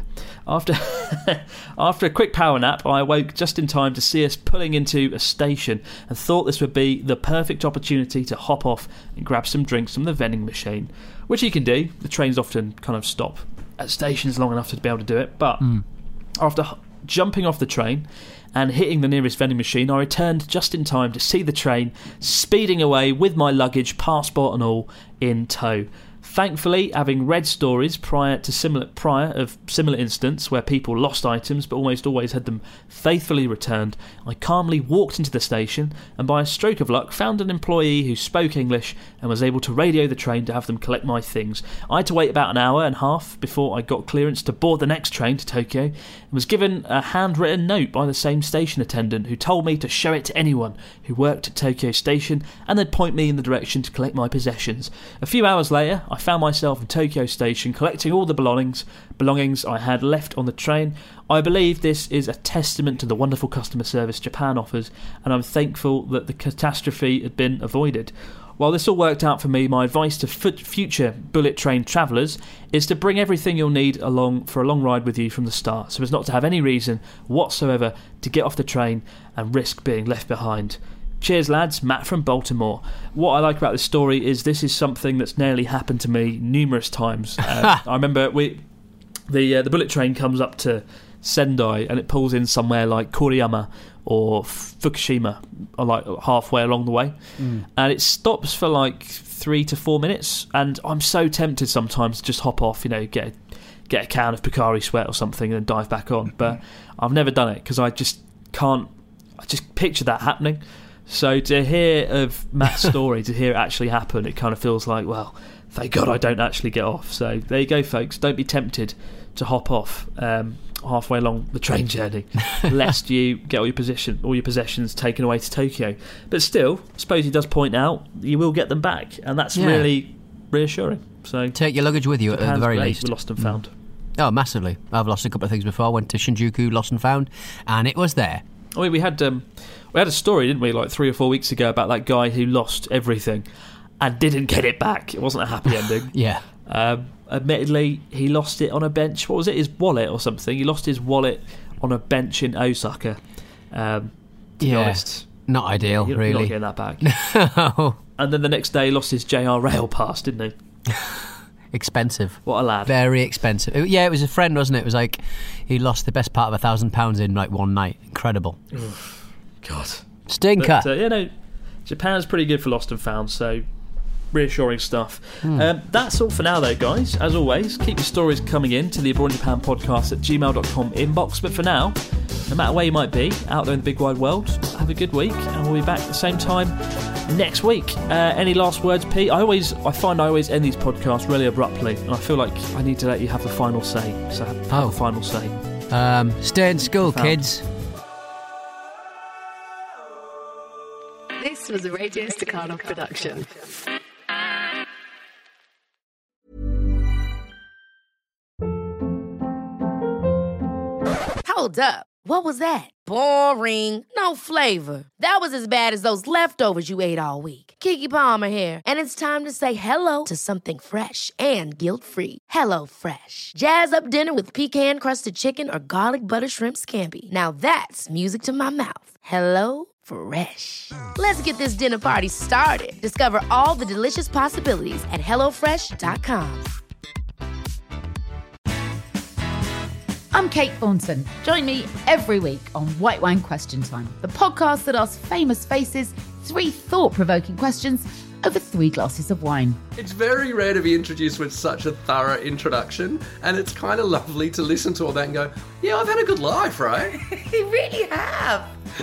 After a quick power nap, I awoke just in time to see us pulling into a station and thought this would be the perfect opportunity to hop off and grab some drinks from the vending machine, which you can do. The trains often kind of stop at stations long enough to be able to do it, but after jumping off the train and hitting the nearest vending machine, I returned just in time to see the train speeding away with my luggage, passport and all, in tow. Thankfully, having read stories prior of similar incidents where people lost items but almost always had them faithfully returned, I calmly walked into the station and by a stroke of luck found an employee who spoke English and was able to radio the train to have them collect my things. I had to wait about an hour and a half before I got clearance to board the next train to Tokyo and was given a handwritten note by the same station attendant who told me to show it to anyone who worked at Tokyo Station and they'd point me in the direction to collect my possessions. A few hours later, I found myself in Tokyo Station collecting all the belongings I had left on the train. I believe this is a testament to the wonderful customer service Japan offers, and I'm thankful that the catastrophe had been avoided. While this all worked out for me, my advice to future bullet train travellers is to bring everything you'll need along for a long ride with you from the start, so as not to have any reason whatsoever to get off the train and risk being left behind. Cheers, lads. Matt from Baltimore. What I like about this story is this is something that's nearly happened to me numerous times. I remember the bullet train comes up to Sendai and it pulls in somewhere like Koriyama or Fukushima, or like halfway along the way, and it stops for like 3 to 4 minutes. And I'm so tempted sometimes to just hop off, get a can of Pocari Sweat or something and then dive back on. But I've never done it because I just can't. I just picture that happening. So to hear of Matt's story, to hear it actually happen, it kind of feels like, well, thank God I don't actually get off. So there you go, folks. Don't be tempted to hop off. halfway along the train journey, lest you get all your possessions taken away to Tokyo. But still, I suppose he does point out you will get them back, and that's really reassuring. So take your luggage with you at the very least. Lost and found. Oh, massively. I've lost a couple of things before. I went to Shinjuku, lost and found, and it was there. I mean, we had a story, didn't we, like 3 or 4 weeks ago about that guy who lost everything and didn't get it back. It wasn't a happy ending. Yeah. Admittedly, he lost it on a bench. What was it? His wallet or something. He lost his wallet on a bench in Osaka. To be honest, not ideal, you're really. Not getting that back. No. And then the next day, he lost his JR Rail pass, didn't he? Expensive. What a lad. Very expensive. It was a friend, wasn't it? It was like he lost the best part of £1,000 in like one night. Incredible. God. Stinker. But, Japan's pretty good for lost and found, so reassuring stuff. That's all for now, though, guys. As always, keep your stories coming in to the Abroad in Japan podcast at gmail.com inbox. But for now, no matter where you might be out there in the big wide world, have a good week, and we'll be back at the same time next week. Any last words, Pete? I find I always end these podcasts really abruptly, and I feel like I need to let you have the final say. So have the final say. Stay in school, kids. This was a Radio Staccato production. Hold up. What was that? Boring. No flavor. That was as bad as those leftovers you ate all week. Keke Palmer here, and it's time to say hello to something fresh and guilt-free. Hello Fresh. Jazz up dinner with pecan-crusted chicken or garlic butter shrimp scampi. Now that's music to my mouth. Hello Fresh. Let's get this dinner party started. Discover all the delicious possibilities at hellofresh.com. I'm Kate Thornton. Join me every week on White Wine Question Time, the podcast that asks famous faces 3 thought-provoking questions over 3 glasses of wine. It's very rare to be introduced with such a thorough introduction, and it's kind of lovely to listen to all that and go, yeah, I've had a good life, right? You really have.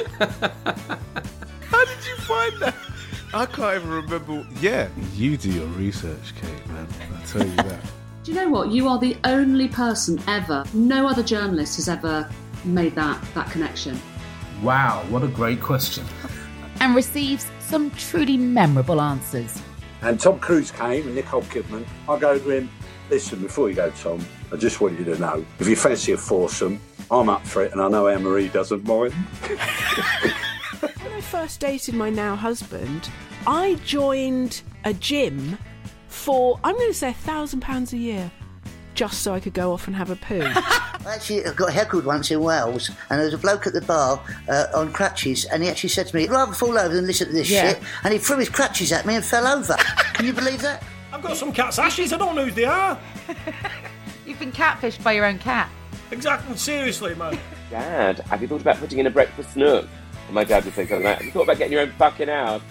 How did you find that? I can't even remember. Yeah, you do your research, Kate, man. I tell you that. Do you know what? You are the only person ever, no other journalist has ever made that connection. Wow, what a great question. And receives some truly memorable answers. And Tom Cruise came and Nicole Kidman. I go to him, listen, before you go, Tom, I just want you to know, if you fancy a foursome, I'm up for it, and I know Anne-Marie doesn't mind. When I first dated my now husband, I joined a gym for, I'm going to say £1,000 a year, just so I could go off and have a poo. Actually, I got heckled once in Wales, and there was a bloke at the bar on crutches, and he actually said to me, I'd rather fall over than listen to this shit, and he threw his crutches at me and fell over. Can you believe that? I've got some cat's ashes, I don't know who they are. You've been catfished by your own cat. Exactly, seriously, man. Dad, have you thought about putting in a breakfast nook? And my dad would say something like, have you thought about getting your own fucking house?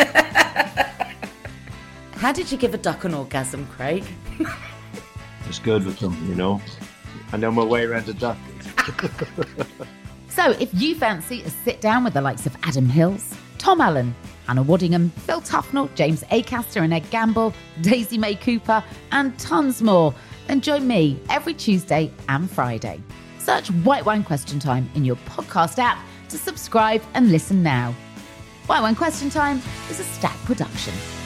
How did you give a duck an orgasm, Craig? It's good for something, you know. I know my way around a duck. So if you fancy a sit down with the likes of Adam Hills, Tom Allen, Hannah Waddingham, Phil Tufnell, James Acaster and Ed Gamble, Daisy May Cooper, and tons more, then join me every Tuesday and Friday. Search White Wine Question Time in your podcast app to subscribe and listen now. White Wine Question Time is a Stack production.